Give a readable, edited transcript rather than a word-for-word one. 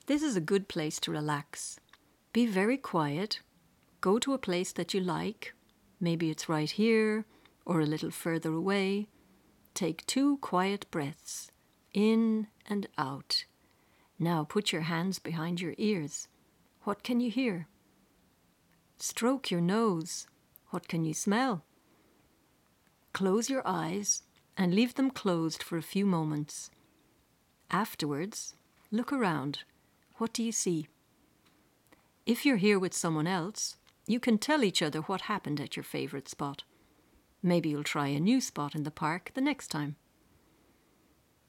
This is a good place to relax. Be very quiet. Go to a place that you like. Maybe it's right here or a little further away. Take 2 quiet breaths, in and out. Now put your hands behind your ears. What can you hear? Stroke your nose. What can you smell? Close your eyes and leave them closed for a few moments. Afterwards, look around. What do you see? If you're here with someone else, you can tell each other what happened at your favorite spot. Maybe you'll try a new spot in the park the next time.